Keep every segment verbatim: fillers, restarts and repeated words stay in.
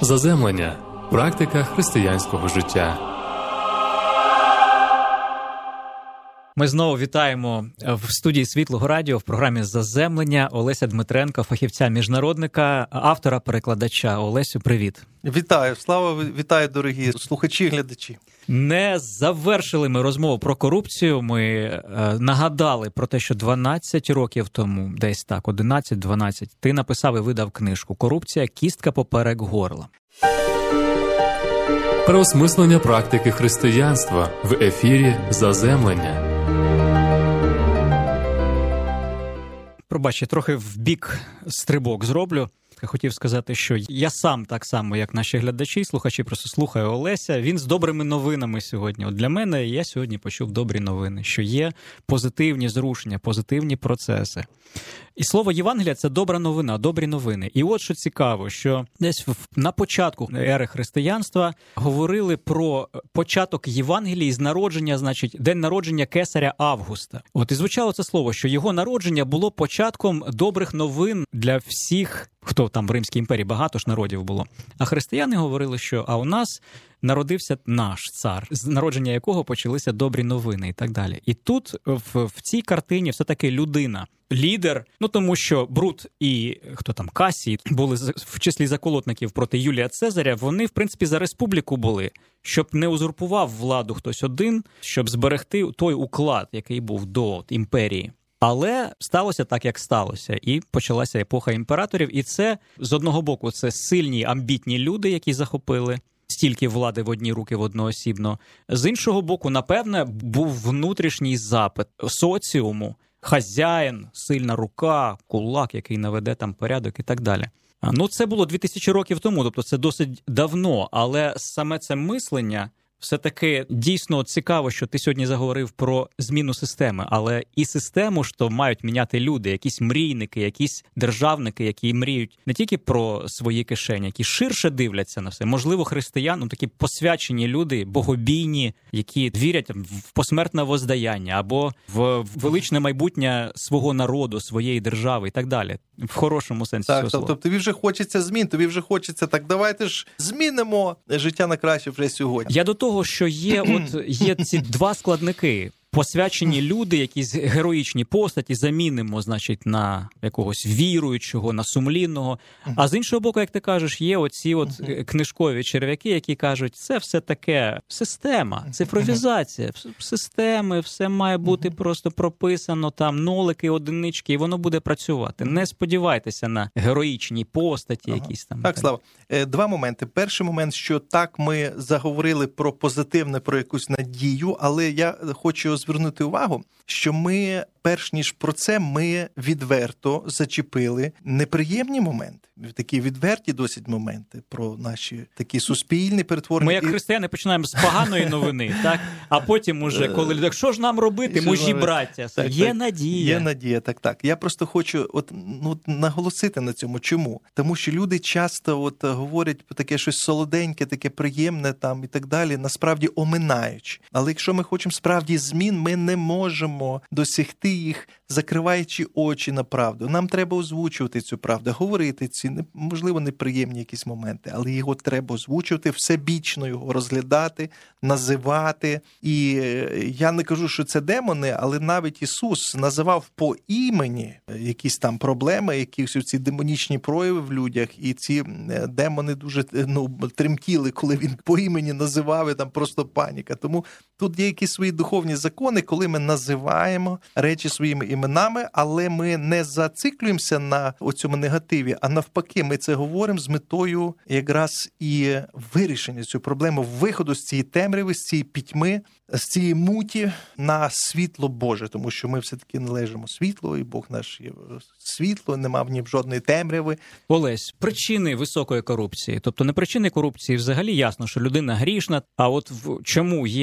Заземлення. Практика християнського життя. Ми знову вітаємо в студії Світлого Радіо в програмі «Заземлення» Олеся Дмитренка, фахівця-міжнародника, автора-перекладача. Олесю, привіт. Вітаю, Слава, вітаю, дорогі слухачі і глядачі. Не завершили ми розмову про корупцію. Ми е, нагадали про те, що дванадцять років тому, десь так, одинадцять-дванадцять, ти написав і видав книжку «Корупція. Кістка поперек горла». Переосмислення практики християнства в ефірі «Заземлення». Пробач, я трохи в бік стрибок зроблю. Хотів сказати, що я сам так само, як наші глядачі, слухачі, просто слухаю Олеся. Він з добрими новинами сьогодні. От для мене я сьогодні почув добрі новини, що є позитивні зрушення, позитивні процеси. І слово Євангелія – це добра новина, добрі новини. І от що цікаво, що десь на початку ери християнства говорили про початок Євангелії з народження, значить, день народження кесаря Августа. От і звучало це слово, що його народження було початком добрих новин для всіх, хто там в Римській імперії, багато ж народів було. А християни говорили, що а у нас народився наш цар, з народження якого почалися добрі новини і так далі. І тут в, в цій картині все-таки людина, лідер, ну тому що Брут і хто там, Касій були в числі заколотників проти Юлія Цезаря, вони в принципі за республіку були, щоб не узурпував владу хтось один, щоб зберегти той уклад, який був до імперії. Але сталося так, як сталося, і почалася епоха імператорів, і це, з одного боку, це сильні, амбітні люди, які захопили стільки влади в одні руки, в одноосібно. З іншого боку, напевне, був внутрішній запит соціуму, хазяїн, сильна рука, кулак, який наведе там порядок і так далі. Ну, це було дві тисячі років тому, тобто це досить давно, але саме це мислення все-таки дійсно цікаво, що ти сьогодні заговорив про зміну системи, але і систему ж то мають міняти люди, якісь мрійники, якісь державники, які мріють не тільки про свої кишені, які ширше дивляться на все. Можливо, християн, ну, такі посвячені люди, богобійні, які вірять в посмертне воздаяння або в величне майбутнє свого народу, своєї держави і так далі. В хорошому сенсі так, цього слова. Тобто тобі вже хочеться змін, тобі вже хочеться, так давайте ж змінимо життя на краще вже сьогодні. Я до того, що є, от, є ці два складники. Посвячені люди, якісь героїчні постаті, замінимо, значить, на якогось віруючого, на сумлінного. А з іншого боку, як ти кажеш, є оці от книжкові черв'яки, які кажуть, це все таке система, цифровізація, системи, все має бути просто прописано, там, нолики, одинички, і воно буде працювати. Не сподівайтеся на героїчні постаті ага. якісь там. Так, Слава, два моменти. Перший момент, що так, ми заговорили про позитивне, про якусь надію, але я хочу звернути увагу, що ми, перш ніж про це, ми відверто зачепили неприємні моменти, такі відверті досить моменти про наші такі суспільні перетворення. Ми як християни починаємо з поганої новини, так? А потім уже, коли так, що ж нам робити, мужі браття? Так, є так, надія. Є надія, так, так. Я просто хочу от, ну, наголосити на цьому. Чому? Тому що люди часто от говорять про таке щось солоденьке, таке приємне там і так далі, насправді оминаючи. Але якщо ми хочемо справді змін, ми не можемо досягти їх, закриваючи очі на правду. Нам треба озвучувати цю правду, говорити ці, можливо, неприємні якісь моменти, але його треба озвучувати, всебічно його розглядати, називати. І я не кажу, що це демони, але навіть Ісус називав по імені якісь там проблеми, якісь ці демонічні прояви в людях, і ці демони дуже ну, тремтіли, коли він по імені називав, і там просто паніка. Тому тут є якісь свої духовні закони, коли ми називаємо речі своїми іменами, але ми не зациклюємося на оцьому негативі, а навпаки, ми це говоримо з метою якраз і вирішення цієї проблеми, виходу з цієї темряви, з цієї пітьми, з цієї муті на світло Боже, тому що ми все-таки належимо світлу, і Бог наш є світло, нема в ній жодної темряви. Олесь, причини високої корупції, тобто не причини корупції взагалі ясно, що людина грішна, а от в чому є, на твою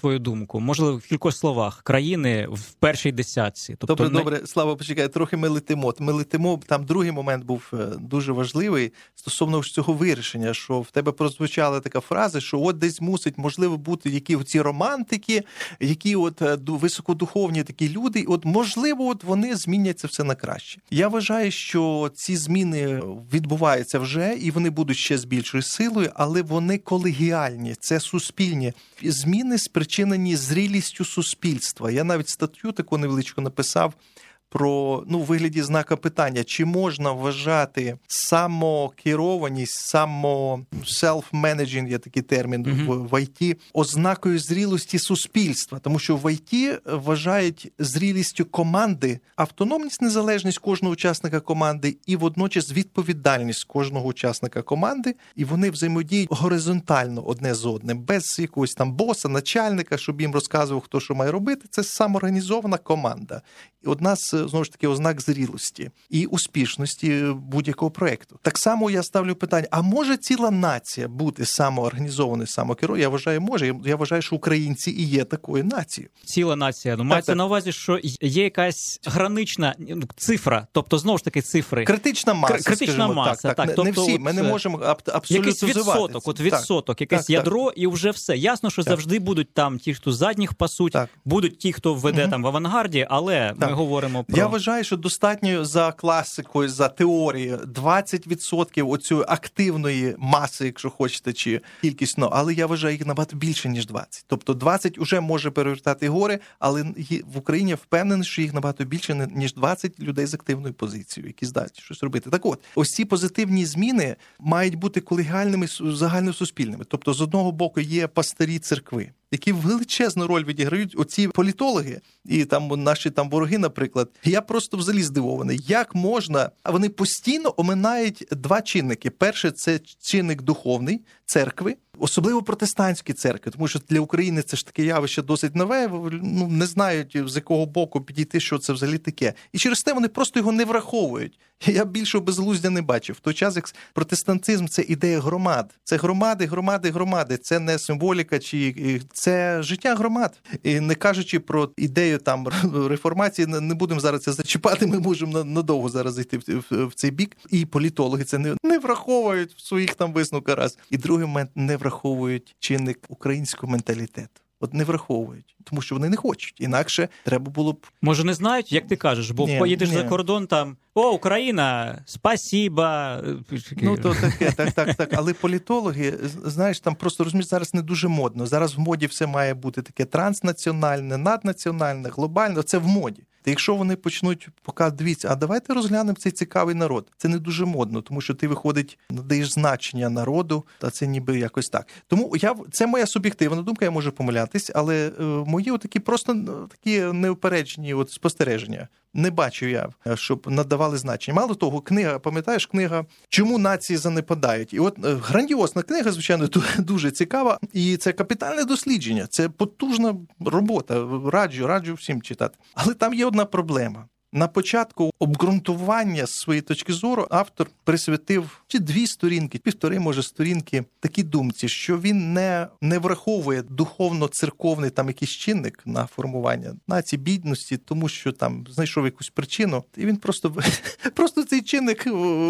твою думку, можливо, в кількох словах, країни в першій десятці? Тобто, добре, не... добре, Слава, почекай, трохи ми летимо. Ми летимо, там другий момент був дуже важливий стосовно цього вирішення, що в тебе прозвучала така фраза, що от десь мусить, можливо, бути які оці романтики, які от високодуховні такі люди, от можливо, от вони змінять це все на краще. Я вважаю, що ці зміни відбуваються вже, і вони будуть ще з більшою силою, але вони колегіальні, це суспільні. Зміни спричинені зрілістю суспільства. Я навіть статтю таку невеличку написав про, ну, в вигляді знака питання, чи можна вважати самокерованість, само self-managing, є такий термін mm-hmm. в, в ай ті, ознакою зрілості суспільства. Тому що в ай ті вважають зрілістю команди автономність, незалежність кожного учасника команди і водночас відповідальність кожного учасника команди, і вони взаємодіють горизонтально одне з одним, без якогось там боса, начальника, щоб їм розказував, хто що має робити. Це самоорганізована команда. І одна з, знову ж таки, ознак зрілості і успішності будь-якого проєкту. Так само я ставлю питання, а може ціла нація бути самоорганізованою, самокерованою? Я вважаю, може. Я вважаю, що українці і є такою нацією. Ціла нація. Ну, мається на увазі, що є якась гранична цифра, тобто, знову ж таки, цифри. Критична маса, Критична маса, так. так. так. Не, тобто, не всі, ми не можемо абсолютно якийсь відсоток, от відсоток, так. якесь так, ядро, так. і вже все. Ясно, що так. завжди будуть там ті, хто задніх пасуть, так. будуть ті, хто веде угу. там в авангарді, але так. ми говоримо про... Я вважаю, що достатньо за класикою, за теорією двадцять відсотків оцієї активної маси, якщо хочете, чи кількісно, але я вважаю їх набагато більше, ніж двадцять. Тобто двадцять уже може перевертати гори, але в Україні впевнений, що їх набагато більше, ніж двадцять людей з активною позицією, які здатні щось робити. Так от, ось ці позитивні зміни мають бути колегіальними, загальносуспільними. Тобто, з одного боку є пастирі церкви, які величезну роль відіграють оці політологи і там наші там вороги, наприклад. Я просто взагалі здивований, як можна, а вони постійно оминають два чинники. Перше – це чинник духовний, церкви, особливо протестантські церкви, тому що для України це ж таке явище досить нове, ну, не знають, з якого боку підійти, що це взагалі таке. І через те вони просто його не враховують. Я більшого безглуздя не бачив. В той час, як протестантизм – це ідея громад. Це громади, громади, громади. Це не символіка, чи це життя громад. І не кажучи про ідею там реформації, не будемо зараз це зачіпати, ми можемо надовго зараз зайти в, в, в цей бік. І політологи це не, не враховують в своїх там висновках раз. І другий момент – не враховують чинник українського менталітету. От не враховують, тому що вони не хочуть. Інакше треба було б... Може, не знають, як ти кажеш, бо ні, поїдеш ні. за кордон там, о, Україна, спасіба. Ну, то таке, так, так, так. Але політологи, знаєш, там просто, розумієш, зараз не дуже модно. Зараз в моді все має бути таке транснаціональне, наднаціональне, глобальне. Це в моді. Та якщо вони почнуть показувати, дивіться, а давайте розглянемо цей цікавий народ. Це не дуже модно, тому що ти, виходить, надаєш значення народу, а це ніби якось так. Тому я, це моя суб'єктивна думка, я можу помилятись, але е, мої отакі просто такі неупереджені от спостереження. Не бачу я, щоб надавали значення. Мало того, книга, пам'ятаєш, книга «Чому нації занепадають?» І от грандіозна книга, звичайно, дуже цікава. І це капітальне дослідження, це потужна робота. Раджу, раджу всім читати. Але там є одна проблема. На початку обґрунтування з своєї точки зору автор присвятив чи дві сторінки, півтори, може, сторінки такій думці, що він не, не враховує духовно-церковний там якийсь чинник на формування нації, бідності, тому що там знайшов якусь причину, і він просто, просто цей чинник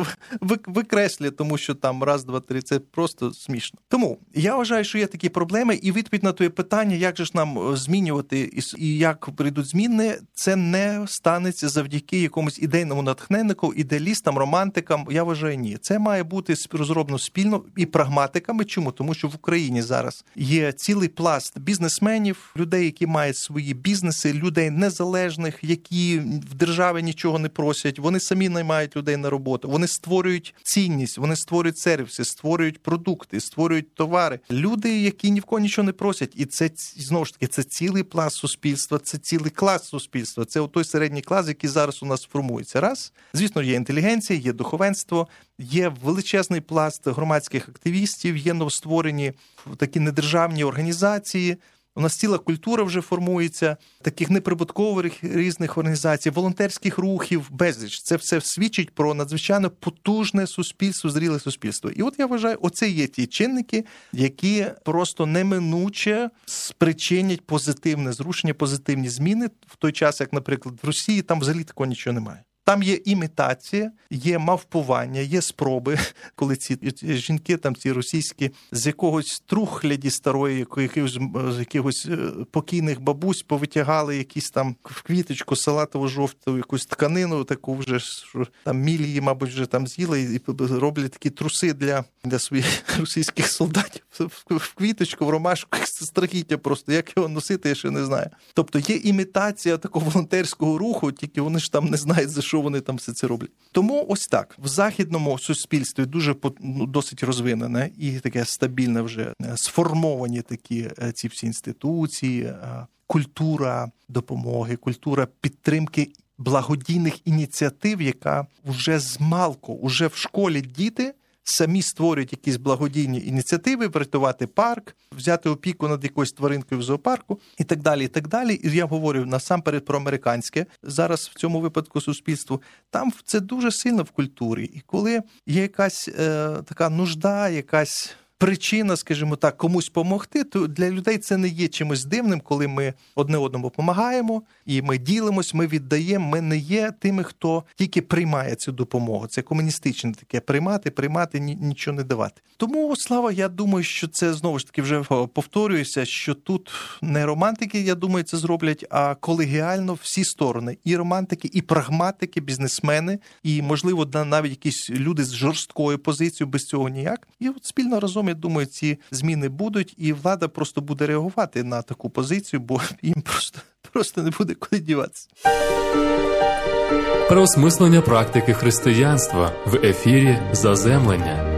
викреслює, тому що там раз, два, три, це просто смішно. Тому я вважаю, що є такі проблеми, і відповідь на твоє питання, як же ж нам змінювати і як прийдуть зміни, це не станеться завдяки якомусь ідейному натхненнику, ідеалістам, романтикам. Я вважаю, ні. Це має бути розроблено спільно і прагматиками. Чому? Тому що в Україні зараз є цілий пласт бізнесменів, людей, які мають свої бізнеси, людей незалежних, які в державі нічого не просять, вони самі наймають людей на роботу, вони створюють цінність, вони створюють сервіси, створюють продукти, створюють товари. Люди, які ні в кого нічого не просять. І це, знову ж таки, це цілий пласт суспільства, це цілий клас суспільства, це той середній клас, який зараз у нас формується. Раз. Звісно, є інтелігенція, є духовенство, є величезний пласт громадських активістів, є новостворені такі недержавні організації, У нас ціла культура вже формується, таких неприбуткових різних організацій, волонтерських рухів, безліч. Це все свідчить про надзвичайно потужне суспільство, зріле суспільство. І от я вважаю, оце є ті чинники, які просто неминуче спричинять позитивне зрушення, позитивні зміни, в той час, як, наприклад, в Росії, там взагалі такого нічого немає. Там є імітація, є мавпування, є спроби, коли ці жінки, там ці російські, з якогось трухляді старої, якихось, з якихось покійних бабусь повитягали якісь там в квіточку салатово-жовту якусь тканину, таку вже, що там мілії, мабуть, вже там з'їли, і роблять такі труси для, для своїх російських солдатів в квіточку, в ромашку, страхіття просто, як його носити, я ще не знаю. Тобто є імітація такого волонтерського руху, тільки вони ж там не знають, за що вони там все це роблять. Тому ось так. В західному суспільстві дуже ну, досить розвинене і таке стабільне вже сформовані такі ці всі інституції, культура допомоги, культура підтримки благодійних ініціатив, яка вже змалку, уже в школі діти самі створюють якісь благодійні ініціативи, врятувати парк, взяти опіку над якоюсь тваринкою в зоопарку і так далі, і так далі. І я говорю насамперед про американське, зараз в цьому випадку суспільство. Там це дуже сильно в культурі. І коли є якась е, така нужда, якась причина, скажімо так, комусь допомогти, то для людей це не є чимось дивним, коли ми одне одному допомагаємо, і ми ділимось, ми віддаємо, ми не є тими, хто тільки приймає цю допомогу. Це комуністичне таке, приймати, приймати, нічого не давати. Тому, Слава, я думаю, що це, знову ж таки, вже повторююся, що тут не романтики, я думаю, це зроблять, а колегіально всі сторони. І романтики, і прагматики, бізнесмени, і, можливо, навіть якісь люди з жорсткою позицією, без цього ніяк. І от спільно разом, я думаю, ці зміни будуть, і влада просто буде реагувати на таку позицію, бо їм просто, просто не буде куди діватися. Переосмислення практики християнства в ефірі «Заземлення».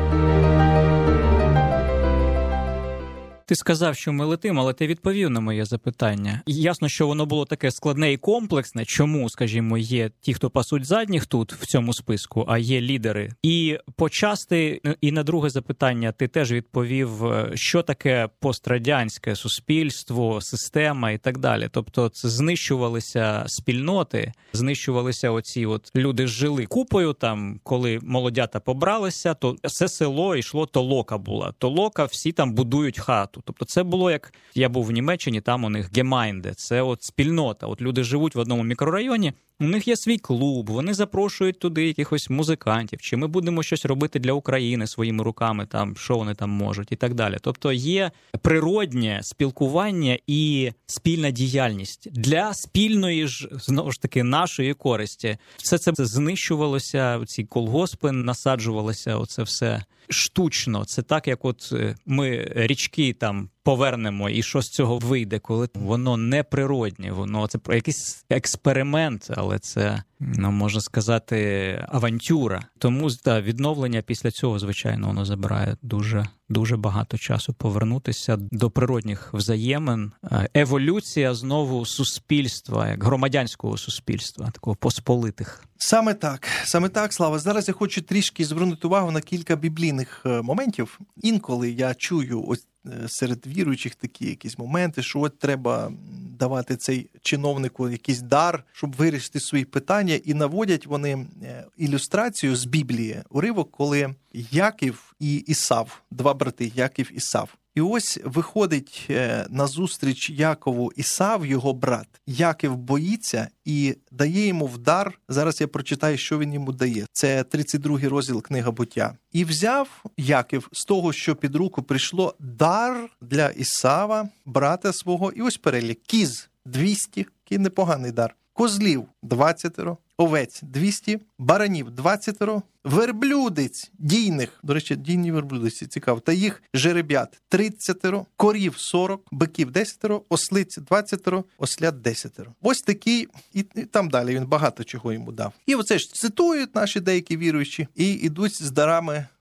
Ти сказав, що ми летимо, але ти відповів на моє запитання. І ясно, що воно було таке складне і комплексне. Чому, скажімо, є ті, хто пасуть задніх тут, в цьому списку, а є лідери. І почасти, і на друге запитання ти теж відповів, що таке пострадянське суспільство, система і так далі. Тобто це знищувалися спільноти, знищувалися оці от люди жили купою, там, коли молодята побралися, то все село йшло, толока була. Толока, всі там будують хату. Тобто це було, як я був в Німеччині, там у них гемайнде, це от спільнота. От люди живуть в одному мікрорайоні, у них є свій клуб, вони запрошують туди якихось музикантів, чи ми будемо щось робити для України своїми руками, там, що вони там можуть і так далі. Тобто є природнє спілкування і спільна діяльність для спільної ж, знову ж таки, нашої користі. Все це знищувалося, ці колгоспи насаджувалося, оце все штучно. Це так, як от ми річки там повернемо, і що з цього вийде, коли воно неприродне, воно це якийсь експеримент, але це, ну, можна сказати, авантюра. Тому та, відновлення після цього, звичайно, воно забирає дуже, дуже багато часу повернутися до природних взаємин. Еволюція знову суспільства, як громадянського суспільства, такого посполитих. Саме так, саме так, Слава. Зараз я хочу трішки звернути увагу на кілька біблійних моментів. Інколи я чую ось серед віруючих такі якісь моменти, що от треба давати цей чиновнику якийсь дар, щоб вирішити свої питання, і наводять вони ілюстрацію з Біблії, уривок, коли Яків і Ісав, два брати, Яків і Ісав. І ось виходить назустріч Якову Ісав, його брат. Яків боїться і дає йому в дар, зараз я прочитаю, що він йому дає. Це тридцять другий розділ книга Буття. І взяв Яків з того, що під руку прийшло, дар для Ісава, брата свого, і ось перелік. Кіз двісті, який непоганий дар. Козлів двадцятеро, овець двісті, баранів двадцятеро, верблюдиць дійних, до речі, дійні верблюдиці, цікаво, та їх жеребят тридцятеро, корів сорок, биків десятеро, ослиць двадцятеро, ослят десятеро. Ось такий, і, і там далі він багато чого йому дав. І оце ж цитують наші деякі віруючі і йдуть з дарами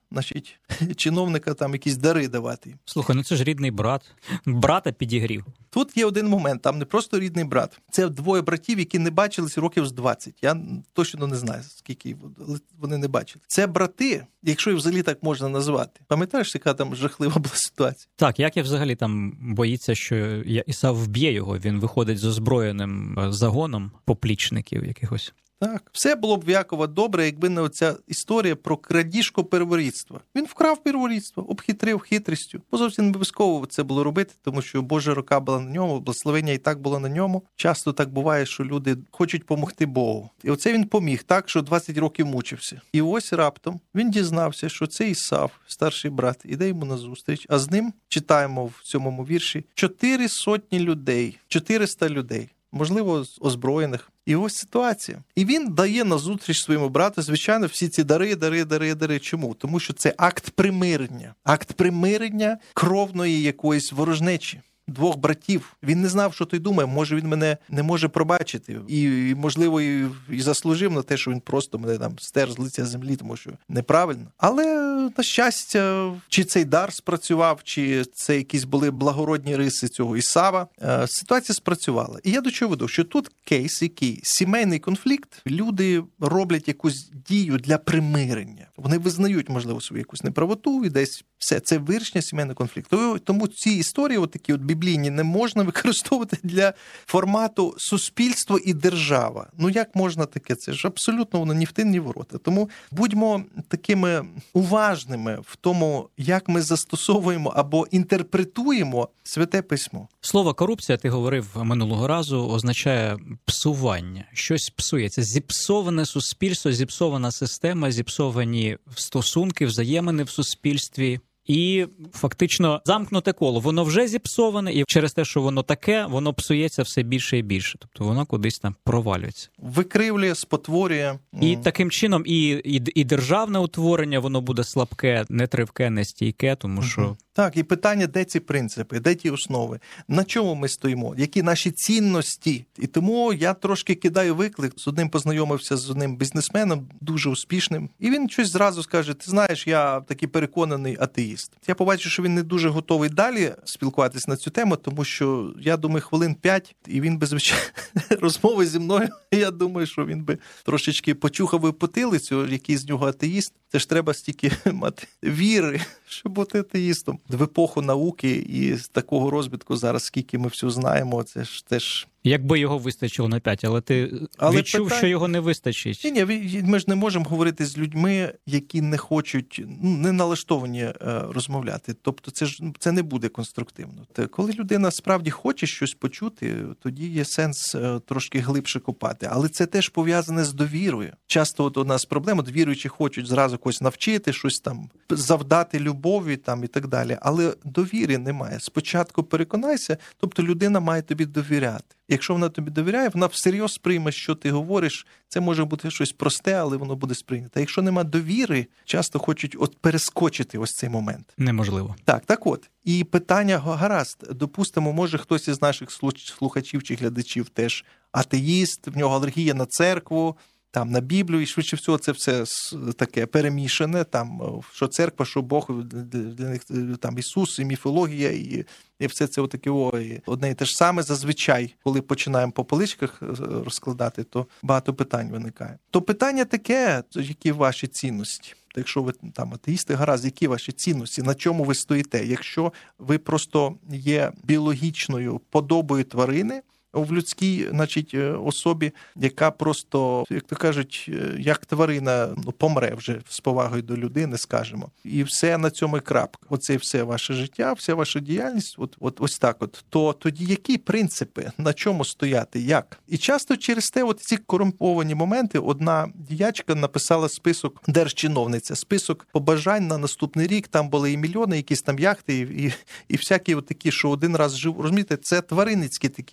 значить, чиновника там якісь дари давати. Слухай, ну це ж рідний брат. Брата підігрів. Тут є один момент, там не просто рідний брат. Це двоє братів, які не бачились років з двадцять. Я точно не знаю, скільки вони не бачили. Це брати, якщо їх взагалі так можна назвати. Пам'ятаєш, яка там жахлива була ситуація? Так, як я взагалі там боїться, що Ісав вб'є його, він виходить з озброєним загоном поплічників якихось. Так, все було б в Якова добре, якби не оця історія про крадіжку перворідства. Він вкрав перворідство, обхитрив хитрістю. Бо зовсім не обов'язково це було робити, тому що Божа рука була на ньому, благословення і так було на ньому. Часто так буває, що люди хочуть помогти Богу. І оце він поміг так, що двадцять років мучився. І ось раптом він дізнався, що цей Ісав, старший брат, іде йому назустріч, а з ним, читаємо в цьому вірші, чотири сотні людей, чотириста людей. Можливо, озброєних. І ось ситуація. І він дає назустріч своєму брату, звичайно, всі ці дари, дари, дари, дари. Чому? Тому що це акт примирення. Акт примирення кровної якоїсь ворожнечі. Двох братів. Він не знав, що той думає. Може, він мене не може пробачити. І, і можливо, і, і заслужив на те, що він просто мене там стер з лиця землі, тому що неправильно. Але, на щастя, чи цей дар спрацював, чи це якісь були благородні риси цього Ісава, ситуація спрацювала. І я до чого веду, що тут кейс, який сімейний конфлікт, люди роблять якусь дію для примирення. Вони визнають, можливо, свою якусь неправоту і десь все. Це вирішення сімейного конфлікту. Тому ці історії, от такі от біблійні, не можна використовувати для формату суспільство і держава. Ну як можна таке? Це ж абсолютно воно ні в тин, ні в ворота. Тому будьмо такими уважними в тому, як ми застосовуємо або інтерпретуємо Святе Письмо. Слово корупція, ти говорив минулого разу, означає псування. Щось псується. Зіпсоване суспільство, зіпсована система, зіпсовані стосунки, взаємини в суспільстві. І фактично замкнуте коло. Воно вже зіпсоване, і через те, що воно таке, воно псується все більше і більше. Тобто воно кудись там провалюється. Викривлює, спотворює. І таким чином і, і, і державне утворення, воно буде слабке, нетривке, нестійке, тому що... Угу. Так, і питання, де ці принципи, де ті основи, на чому ми стоїмо, які наші цінності. І тому я трошки кидаю виклик. З одним познайомився з одним бізнесменом, дуже успішним, і він щось зразу скаже: ти знаєш, я такий переконаний атеїст. Я побачив, що він не дуже готовий далі спілкуватись на цю тему, тому що, я думаю, хвилин п'ять, і він би, звичайно, розмови зі мною, я думаю, що він би трошечки почухав би потилицю, який з нього атеїст. Це ж треба стільки мати віри, щоб бути атеїстом. В епоху науки і з такого розвитку зараз, скільки ми все знаємо, це ж теж... Якби його вистачило на п'ять, але ти але відчув, питання... що його не вистачить. Ні, ні, ми ж не можемо говорити з людьми, які не хочуть, ну, не налаштовані е, розмовляти. Тобто це ж це не буде конструктивно. Те, коли людина справді хоче щось почути, тоді є сенс е, трошки глибше копати. Але це теж пов'язане з довірою. Часто от у нас проблема, от віруючі хочуть зразу когось навчити, щось там завдати любові там і так далі. Але довіри немає. Спочатку переконайся, тобто людина має тобі довіряти. Якщо вона тобі довіряє, вона всерйоз прийме, що ти говориш. Це може бути щось просте, але воно буде сприйнято. А якщо нема довіри, часто хочуть от перескочити ось цей момент. Неможливо. Так, так от. І питання гаразд. Допустимо, може хтось із наших слухачів чи глядачів теж атеїст, в нього алергія на церкву, там на Біблію, і швидше всього це все таке перемішане, там, що церква, що Бог, для них там Ісус, і міфологія, і, і все це отаке, о, і одне і те ж саме. Зазвичай, коли починаємо по поличках розкладати, то багато питань виникає. То питання таке, які ваші цінності? Якщо ви там атеїсти, гаразд, які ваші цінності, на чому ви стоїте? Якщо ви просто є біологічною подобою тварини, в людській, значить, особі, яка просто, як то кажуть, як тварина, ну, помре вже з повагою до людини, скажімо. І все на цьому і крапка. Оце все ваше життя, вся ваша діяльність, от, от ось так от. То тоді які принципи, на чому стояти, як? І часто через те, от ці корумповані моменти, одна діячка написала список, держчиновниця, список побажань на наступний рік, там були і мільйони, якісь там яхти, і, і, і всякі от такі, що один раз жив. Розумієте, це тваринницькі такі речі, що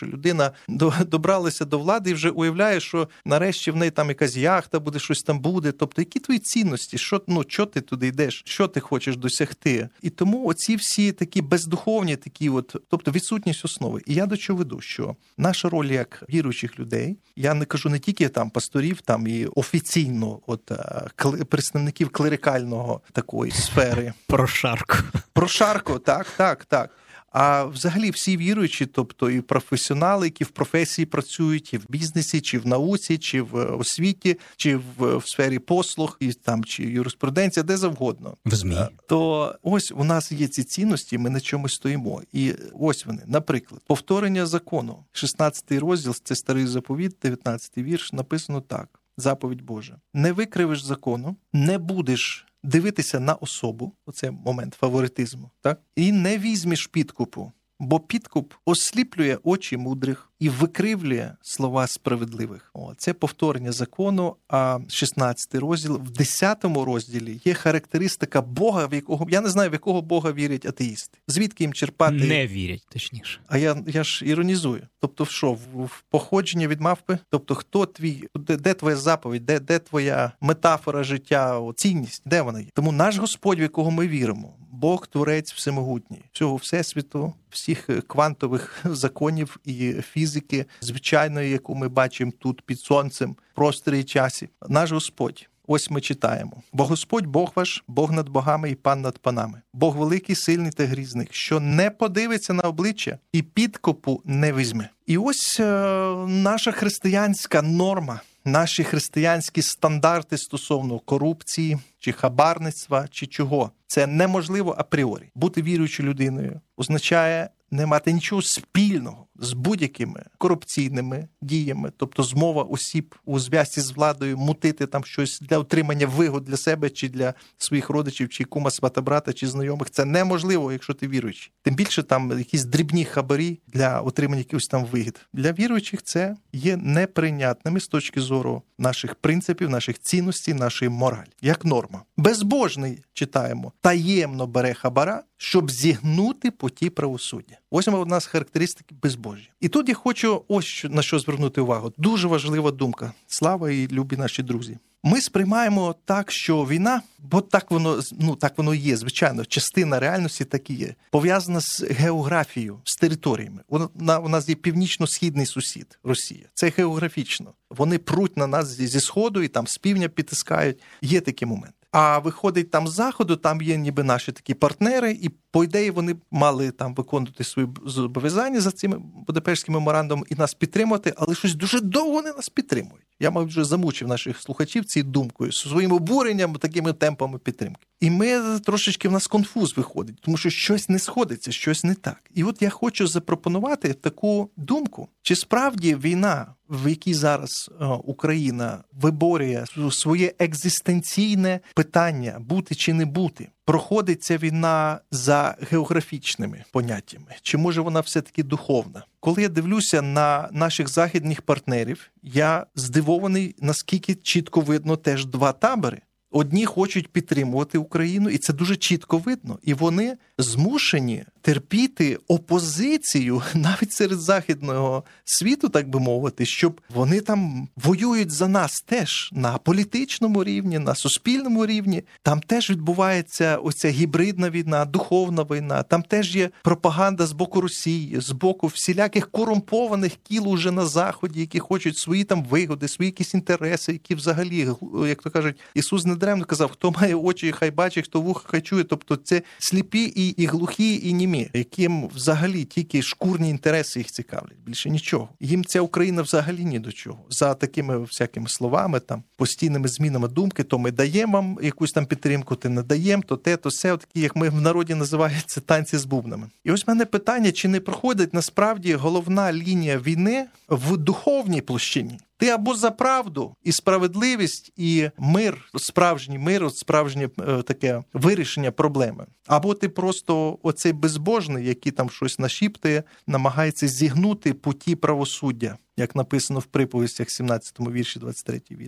що людина добралася до влади і вже уявляє, що нарешті в неї там якась яхта буде, щось там буде. Тобто, які твої цінності? Що, ну, що ти туди йдеш? Що ти хочеш досягти? І тому оці всі такі бездуховні, такі от, тобто відсутність основи. І я до чого веду, що наша роль як віруючих людей, я не кажу не тільки там пасторів, там і офіційно от представників клерикального такої сфери. Прошарку. Прошарку, так, так, так. А взагалі всі віруючі, тобто і професіонали, які в професії працюють, і в бізнесі, чи в науці, чи в освіті, чи в, в сфері послуг, і там чи юриспруденція, де завгодно. В ЗМІ. То ось у нас є ці цінності, ми на чомусь стоїмо. І ось вони, наприклад, повторення закону. шістнадцятий розділ, це старий заповіт, дев'ятнадцятий вірш, написано так. Заповідь Божа. Не викривиш закону, не будеш дивитися на особу, оце момент фаворитизму, так? І не візьмеш підкупу, бо підкуп осліплює очі мудрих і викривлює слова справедливих. О, це повторення закону, а шістнадцятий розділ, в десятому розділі є характеристика Бога, в якого, я не знаю, в якого Бога вірять атеїсти. Звідки їм черпати? Не вірять, точніше. А я, я ж іронізую. Тобто, що, в, в походження від мавпи? Тобто, хто твій, де, де твоя заповідь, де, де твоя метафора життя, о, цінність, де вона є? Тому наш Господь, в якого ми віримо, Бог, Творець всемогутній, всього Всесвіту, всіх квантових законів і фізики, звичайної, яку ми бачимо тут під сонцем, в просторі і часі. Наш Господь. Ось ми читаємо. Бо Господь Бог ваш, Бог над богами і пан над панами. Бог великий, сильний та грізний, що не подивиться на обличчя і підкупу не візьме. І ось е, наша християнська норма, наші християнські стандарти стосовно корупції, чи хабарництва, чи чого. Це неможливо апріорі. Бути віруючою людиною означає не мати нічого спільного з будь-якими корупційними діями, тобто змова осіб у зв'язці з владою мутити там щось для отримання вигод для себе, чи для своїх родичів, чи кума, свата, брата, чи знайомих. Це неможливо, якщо ти віруючий. Тим більше там якісь дрібні хабарі для отримання якихось там вигід. Для віруючих це є неприйнятними з точки зору наших принципів, наших цінностей, нашої моралі. Як норма. Безбожний, читаємо, таємно бере хабара, щоб зігнути путі правосуддя. Ось у нас характеристики безбожжя. І тут я хочу ось на що звернути увагу. Дуже важлива думка. Слава і любі наші друзі. Ми сприймаємо так, що війна, бо так воно, ну, так воно є, звичайно, частина реальності так і є, пов'язана з географією, з територіями. Вона, у нас є північно-східний сусід, Росія. Це географічно. Вони пруть на нас зі сходу і там з півдня підтискають. Є такі моменти. А виходить там з заходу, там є ніби наші такі партнери, і по ідеї вони мали там виконувати свої зобов'язання за цим Будапештським меморандумом і нас підтримувати, але щось дуже довго вони нас підтримують. Я, мабуть, вже замучив наших слухачів цією думкою, своїм обуренням, такими темпами підтримки. І ми трошечки в нас конфуз виходить, тому що щось не сходиться, щось не так. І от я хочу запропонувати таку думку, чи справді війна, в якій зараз Україна виборює своє екзистенційне питання, бути чи не бути, проходить ця війна за географічними поняттями? Чи може вона все-таки духовна? Коли я дивлюся на наших західних партнерів, я здивований, наскільки чітко видно теж два табори. Одні хочуть підтримувати Україну, і це дуже чітко видно. І вони змушені терпіти опозицію навіть серед західного світу, так би мовити, щоб вони там воюють за нас теж на політичному рівні, на суспільному рівні. Там теж відбувається оця гібридна війна, духовна війна. Там теж є пропаганда з боку Росії, з боку всіляких корумпованих кіл уже на Заході, які хочуть свої там вигоди, свої якісь інтереси, які взагалі, як то кажуть, Ісус недаремно казав, хто має очі, хай бачить, хто вуха, хай чує. Тобто це сліпі і, і глухі, і німі, яким взагалі тільки шкурні інтереси їх цікавлять. Більше нічого. Їм ця Україна взагалі ні до чого. За такими всякими словами, там, постійними змінами думки, то ми даємо вам якусь там підтримку, ти не даємо, то те, то все, такі, як ми в народі називається, танці з бубнами. І ось в мене питання, чи не проходить насправді головна лінія війни в духовній площині? Ти або за правду і справедливість, і мир, справжній мир, справжнє е, таке вирішення проблеми. Або ти просто оцей безбожний, який там щось нашіптує, намагається зігнути путі правосуддя, як написано в приповістях, сімнадцятому вірші, двадцять третій вірш.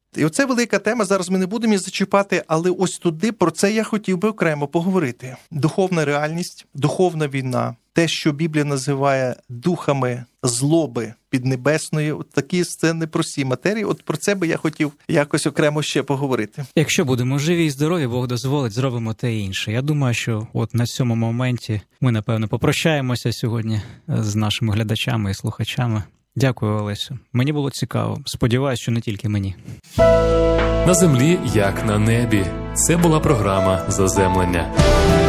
І оце велика тема, зараз ми не будемо її зачіпати, але ось туди про це я хотів би окремо поговорити. Духовна реальність, духовна війна, те, що Біблія називає духами злоби піднебесної, от такі це непрості матерії, от про це би я хотів якось окремо ще поговорити. Якщо будемо живі і здорові, Бог дозволить, зробимо те інше. Я думаю, що от на цьому моменті ми, напевно, попрощаємося сьогодні з нашими глядачами і слухачами. Дякую, Олесю. Мені було цікаво. Сподіваюсь, що не тільки мені. На землі, як на небі. Це була програма «Заземлення».